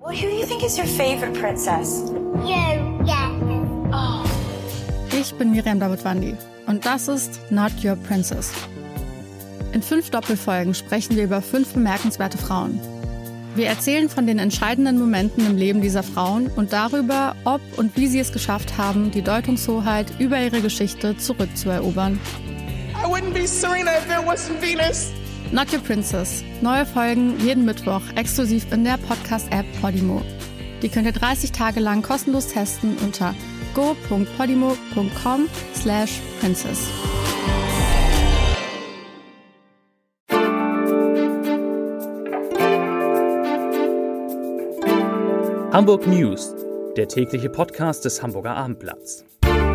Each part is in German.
Well, who do you think is your favorite princess? You, yeah. Oh. Ich bin Miriam Davidwandi und das ist Not Your Princess. In 5 Doppelfolgen sprechen wir über 5 bemerkenswerte Frauen. Wir erzählen von den entscheidenden Momenten im Leben dieser Frauen und darüber, ob und wie sie es geschafft haben, die Deutungshoheit über ihre Geschichte zurückzuerobern. I wouldn't be Serena if there wasn't Venus. Not Your Princess. Neue Folgen jeden Mittwoch exklusiv in der Podcast-App Podimo. Die könnt ihr 30 Tage lang kostenlos testen unter go.podimo.com/princess. Hamburg News, der tägliche Podcast des Hamburger Abendblatts.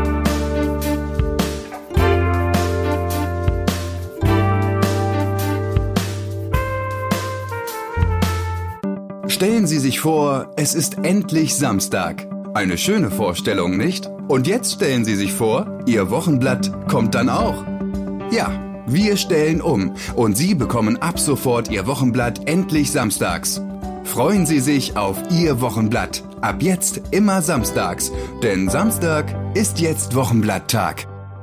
Stellen Sie sich vor, es ist endlich Samstag. Eine schöne Vorstellung, nicht? Und jetzt stellen Sie sich vor, Ihr Wochenblatt kommt dann auch. Ja, wir stellen um und Sie bekommen ab sofort Ihr Wochenblatt endlich samstags. Freuen Sie sich auf Ihr Wochenblatt. Ab jetzt immer samstags, denn Samstag ist jetzt Wochenblatttag.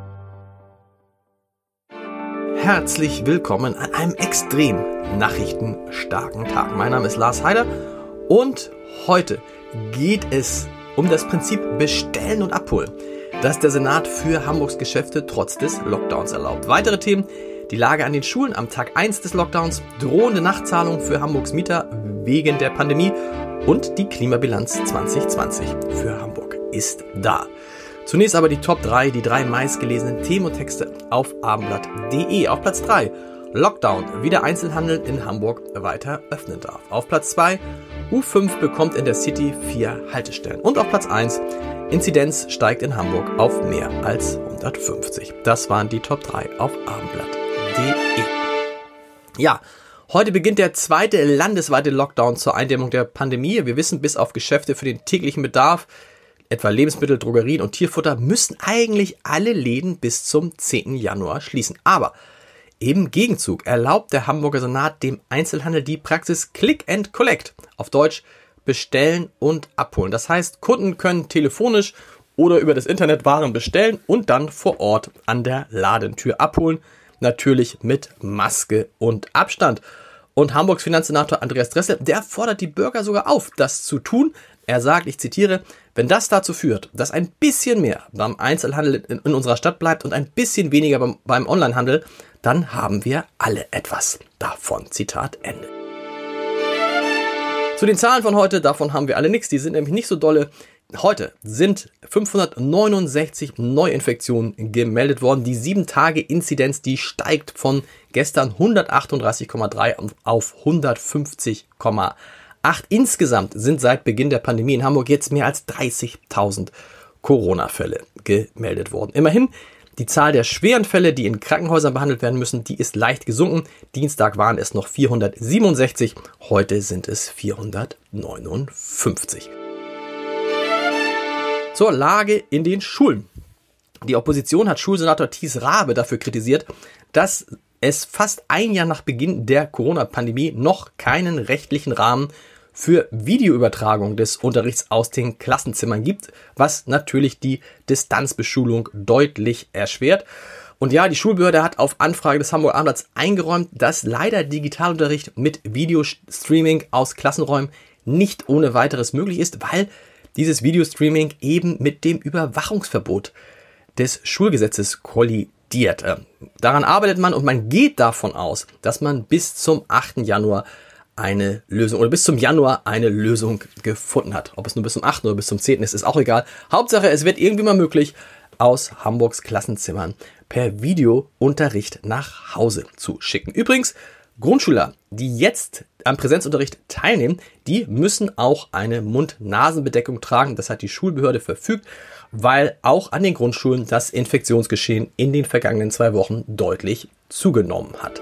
Herzlich willkommen an einem extrem nachrichtenstarken Tag. Mein Name ist Lars Heider und heute geht es um das Prinzip Bestellen und Abholen, das der Senat für Hamburgs Geschäfte trotz des Lockdowns erlaubt. Weitere Themen: die Lage an den Schulen am Tag 1 des Lockdowns, drohende Nachzahlung für Hamburgs Mieter wegen der Pandemie und die Klimabilanz 2020 für Hamburg ist da. Zunächst aber die Top 3, die 3 meistgelesenen Themen und Texte auf abendblatt.de. Auf Platz 3, Lockdown, wie der Einzelhandel in Hamburg weiter öffnen darf. Auf Platz 2, U5 bekommt in der City 4 Haltestellen. Und auf Platz 1, Inzidenz steigt in Hamburg auf mehr als 150. Das waren die Top 3 auf abendblatt.de. Ja, heute beginnt der 2. landesweite Lockdown zur Eindämmung der Pandemie. Wir wissen, bis auf Geschäfte für den täglichen Bedarf, etwa Lebensmittel, Drogerien und Tierfutter, müssen eigentlich alle Läden bis zum 10. Januar schließen. Aber im Gegenzug erlaubt der Hamburger Senat dem Einzelhandel die Praxis Click and Collect, auf Deutsch bestellen und abholen. Das heißt, Kunden können telefonisch oder über das Internet Waren bestellen und dann vor Ort an der Ladentür abholen. Natürlich mit Maske und Abstand. Und Hamburgs Finanzsenator Andreas Dressel, der fordert die Bürger sogar auf, das zu tun. Er sagt, ich zitiere, wenn das dazu führt, dass ein bisschen mehr beim Einzelhandel in unserer Stadt bleibt und ein bisschen weniger beim Onlinehandel, dann haben wir alle etwas davon. Zitat Ende. Zu den Zahlen von heute, davon haben wir alle nichts, die sind nämlich nicht so dolle. Heute sind 569 Neuinfektionen gemeldet worden. Die 7-Tage-Inzidenz, die steigt von gestern 138,3 auf 150,8. Insgesamt sind seit Beginn der Pandemie in Hamburg jetzt mehr als 30.000 Corona-Fälle gemeldet worden. Immerhin, die Zahl der schweren Fälle, die in Krankenhäusern behandelt werden müssen, die ist leicht gesunken. Dienstag waren es noch 467, heute sind es 459. Zur Lage in den Schulen. Die Opposition hat Schulsenator Thies Rabe dafür kritisiert, dass es fast ein Jahr nach Beginn der Corona-Pandemie noch keinen rechtlichen Rahmen für Videoübertragung des Unterrichts aus den Klassenzimmern gibt, was natürlich die Distanzbeschulung deutlich erschwert. Und ja, die Schulbehörde hat auf Anfrage des Hamburger Abendblatts eingeräumt, dass leider Digitalunterricht mit Videostreaming aus Klassenräumen nicht ohne weiteres möglich ist, weil dieses Videostreaming eben mit dem Überwachungsverbot des Schulgesetzes kollidiert. Daran arbeitet man und man geht davon aus, dass man bis zum 8. Januar eine Lösung oder bis zum Januar eine Lösung gefunden hat. Ob es nur bis zum 8. oder bis zum 10. ist auch egal. Hauptsache, es wird irgendwie mal möglich, aus Hamburgs Klassenzimmern per Videounterricht nach Hause zu schicken. Übrigens, Grundschüler, die jetzt am Präsenzunterricht teilnehmen, die müssen auch eine Mund-Nasen-Bedeckung tragen. Das hat die Schulbehörde verfügt, weil auch an den Grundschulen das Infektionsgeschehen in den vergangenen 2 Wochen deutlich zugenommen hat.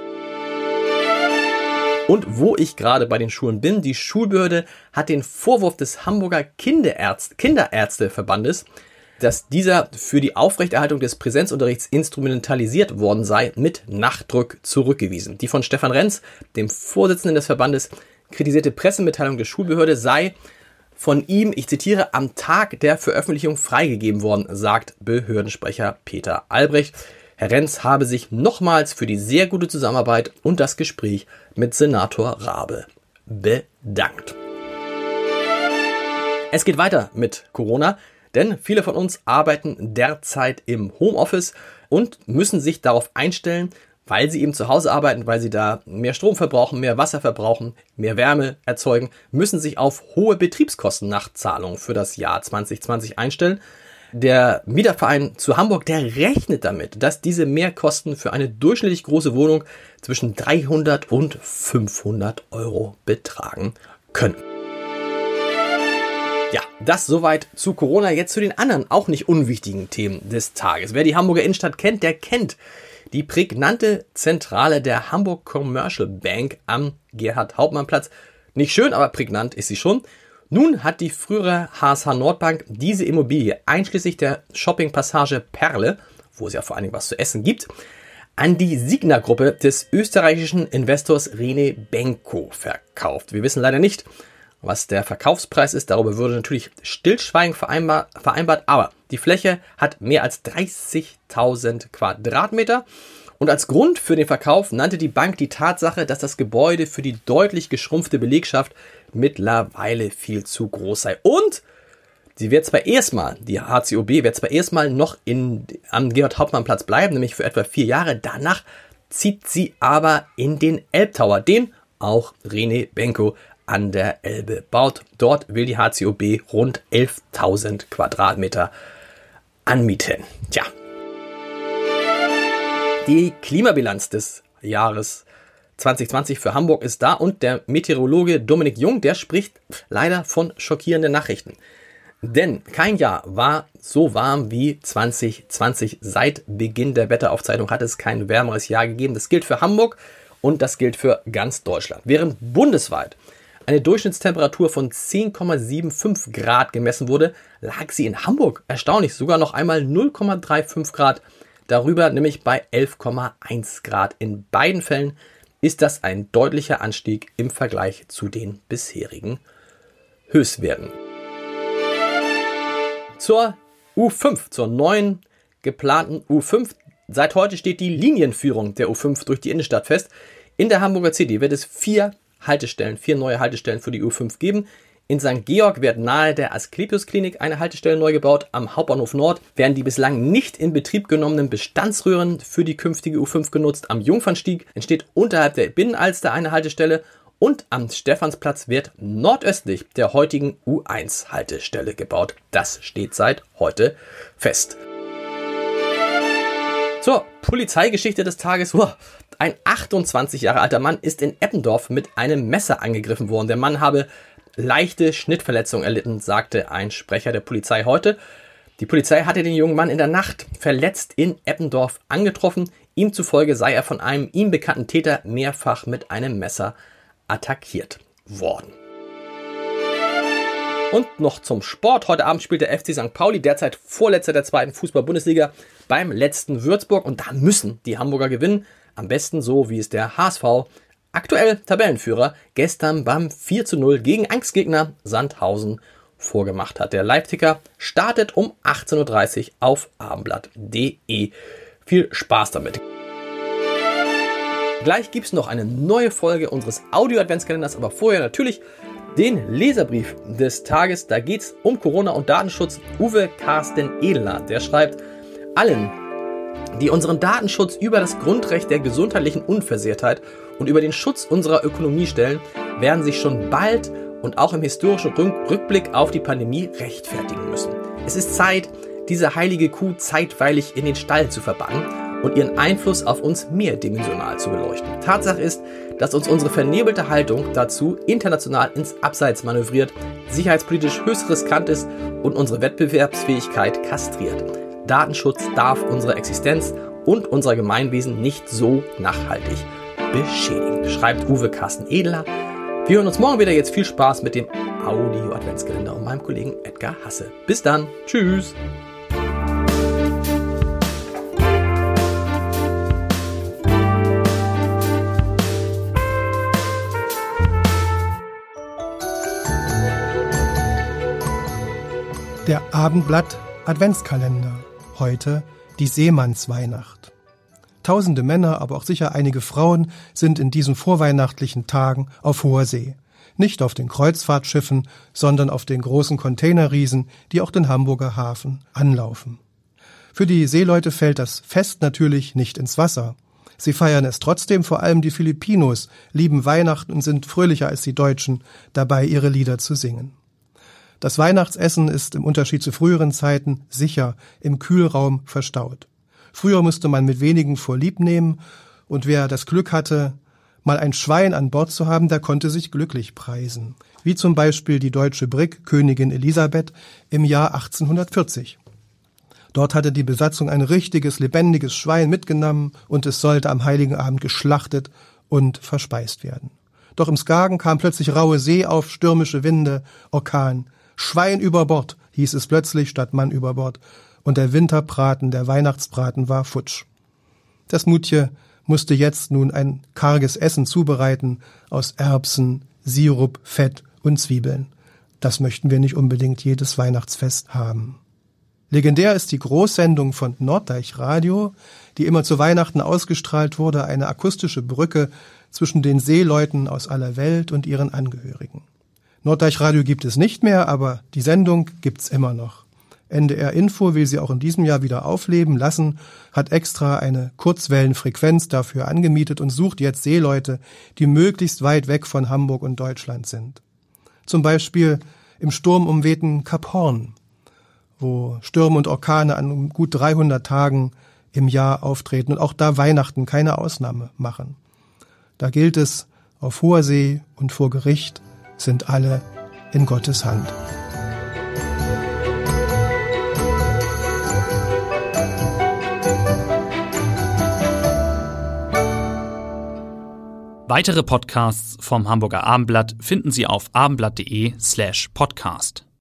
Und wo ich gerade bei den Schulen bin, die Schulbehörde hat den Vorwurf des Hamburger Kinderärzteverbandes, dass dieser für die Aufrechterhaltung des Präsenzunterrichts instrumentalisiert worden sei, mit Nachdruck zurückgewiesen. Die von Stefan Renz, dem Vorsitzenden des Verbandes, kritisierte Pressemitteilung der Schulbehörde sei von ihm, ich zitiere, am Tag der Veröffentlichung freigegeben worden, sagt Behördensprecher Peter Albrecht. Herr Renz habe sich nochmals für die sehr gute Zusammenarbeit und das Gespräch mit Senator Rabe bedankt. Es geht weiter mit Corona, denn viele von uns arbeiten derzeit im Homeoffice und müssen sich darauf einstellen, weil sie eben zu Hause arbeiten, weil sie da mehr Strom verbrauchen, mehr Wasser verbrauchen, mehr Wärme erzeugen, müssen sich auf hohe Betriebskostennachzahlungen für das Jahr 2020 einstellen. Der Mieterverein zu Hamburg, der rechnet damit, dass diese Mehrkosten für eine durchschnittlich große Wohnung zwischen 300 und 500 Euro betragen können. Ja, das soweit zu Corona. Jetzt zu den anderen, auch nicht unwichtigen Themen des Tages. Wer die Hamburger Innenstadt kennt, der kennt die prägnante Zentrale der Hamburg Commercial Bank am Gerhard-Hauptmann-Platz. Nicht schön, aber prägnant ist sie schon. Nun hat die frühere HSH Nordbank diese Immobilie einschließlich der Shoppingpassage Perle, wo es ja vor allen Dingen was zu essen gibt, an die Signa-Gruppe des österreichischen Investors Rene Benko verkauft. Wir wissen leider nicht, was der Verkaufspreis ist. Darüber würde natürlich Stillschweigen vereinbart, aber die Fläche hat mehr als 30.000 Quadratmeter. Und als Grund für den Verkauf nannte die Bank die Tatsache, dass das Gebäude für die deutlich geschrumpfte Belegschaft mittlerweile viel zu groß sei. Und sie wird zwar erstmal, die HCOB wird zwar erstmal noch am Gerhard-Hauptmann-Platz bleiben, nämlich für etwa 4 Jahre. Danach zieht sie aber in den Elbtower, den auch Rene Benko an der Elbe baut. Dort will die HCOB rund 11.000 Quadratmeter anmieten. Tja. Die Klimabilanz des Jahres 2020 für Hamburg ist da und der Meteorologe Dominik Jung, der spricht leider von schockierenden Nachrichten. Denn kein Jahr war so warm wie 2020. Seit Beginn der Wetteraufzeichnung hat es kein wärmeres Jahr gegeben. Das gilt für Hamburg und das gilt für ganz Deutschland. Während bundesweit eine Durchschnittstemperatur von 10,75 Grad gemessen wurde, lag sie in Hamburg erstaunlich sogar noch einmal 0,35 Grad darüber, nämlich bei 11,1 Grad. In beiden Fällen ist das ein deutlicher Anstieg im Vergleich zu den bisherigen Höchstwerten. Zur U5, zur neuen geplanten U5. Seit heute steht die Linienführung der U5 durch die Innenstadt fest. In der Hamburger City wird es 4 neue Haltestellen für die U5 geben. In St. Georg wird nahe der Asklepios-Klinik eine Haltestelle neu gebaut. Am Hauptbahnhof Nord werden die bislang nicht in Betrieb genommenen Bestandsröhren für die künftige U5 genutzt. Am Jungfernstieg entsteht unterhalb der Binnenalster eine Haltestelle und am Stephansplatz wird nordöstlich der heutigen U1-Haltestelle gebaut. Das steht seit heute fest. Zur Polizeigeschichte des Tages. Ein 28 Jahre alter Mann ist in Eppendorf mit einem Messer angegriffen worden. Der Mann habe leichte Schnittverletzungen erlitten, sagte ein Sprecher der Polizei heute. Die Polizei hatte den jungen Mann in der Nacht verletzt in Eppendorf angetroffen. Ihm zufolge sei er von einem ihm bekannten Täter mehrfach mit einem Messer attackiert worden. Und noch zum Sport. Heute Abend spielt der FC St. Pauli, derzeit Vorletzter der 2. Fußball-Bundesliga, beim letzten Würzburg. Und da müssen die Hamburger gewinnen. Am besten so, wie es der HSV, aktuell Tabellenführer, gestern beim 4:0 gegen Angstgegner Sandhausen vorgemacht hat. Der Live-Ticker startet um 18:30 Uhr auf abendblatt.de. Viel Spaß damit. Gleich gibt es noch eine neue Folge unseres Audio-Adventskalenders, aber vorher natürlich den Leserbrief des Tages. Da geht es um Corona und Datenschutz. Uwe Carsten Edler, der schreibt: Allen, die unseren Datenschutz über das Grundrecht der gesundheitlichen Unversehrtheit und über den Schutz unserer Ökonomie stellen, werden sich schon bald und auch im historischen Rückblick auf die Pandemie rechtfertigen müssen. Es ist Zeit, diese heilige Kuh zeitweilig in den Stall zu verbannen und ihren Einfluss auf uns mehrdimensional zu beleuchten. Tatsache ist, dass uns unsere vernebelte Haltung dazu international ins Abseits manövriert, sicherheitspolitisch höchst riskant ist und unsere Wettbewerbsfähigkeit kastriert. Datenschutz darf unsere Existenz und unser Gemeinwesen nicht so nachhaltig beschädigen, schreibt Uwe Carsten Edler. Wir hören uns morgen wieder. Jetzt viel Spaß mit dem Audio-Adventskalender und meinem Kollegen Edgar Hasse. Bis dann. Tschüss. Der Abendblatt Adventskalender. Heute die Seemannsweihnacht. Tausende Männer, aber auch sicher einige Frauen sind in diesen vorweihnachtlichen Tagen auf hoher See. Nicht auf den Kreuzfahrtschiffen, sondern auf den großen Containerriesen, die auch den Hamburger Hafen anlaufen. Für die Seeleute fällt das Fest natürlich nicht ins Wasser. Sie feiern es trotzdem, vor allem die Filipinos lieben Weihnachten und sind fröhlicher als die Deutschen dabei, ihre Lieder zu singen. Das Weihnachtsessen ist im Unterschied zu früheren Zeiten sicher im Kühlraum verstaut. Früher musste man mit wenigen Vorlieb nehmen und wer das Glück hatte, mal ein Schwein an Bord zu haben, der konnte sich glücklich preisen. Wie zum Beispiel die deutsche Brigg Königin Elisabeth im Jahr 1840. Dort hatte die Besatzung ein richtiges, lebendiges Schwein mitgenommen und es sollte am Heiligen Abend geschlachtet und verspeist werden. Doch im Skagen kam plötzlich raue See auf, stürmische Winde, Orkan. Schwein über Bord, hieß es plötzlich statt Mann über Bord. Und der Winterbraten, der Weihnachtsbraten war futsch. Das Mutje musste jetzt nun ein karges Essen zubereiten aus Erbsen, Sirup, Fett und Zwiebeln. Das möchten wir nicht unbedingt jedes Weihnachtsfest haben. Legendär ist die Großsendung von Norddeich Radio, die immer zu Weihnachten ausgestrahlt wurde, eine akustische Brücke zwischen den Seeleuten aus aller Welt und ihren Angehörigen. Norddeich Radio gibt es nicht mehr, aber die Sendung gibt's immer noch. NDR Info will sie auch in diesem Jahr wieder aufleben lassen, hat extra eine Kurzwellenfrequenz dafür angemietet und sucht jetzt Seeleute, die möglichst weit weg von Hamburg und Deutschland sind. Zum Beispiel im sturmumwehten Kap Horn, wo Stürme und Orkane an gut 300 Tagen im Jahr auftreten und auch da Weihnachten keine Ausnahme machen. Da gilt es, auf hoher See und vor Gericht sind alle in Gottes Hand. Weitere Podcasts vom Hamburger Abendblatt finden Sie auf abendblatt.de/podcast.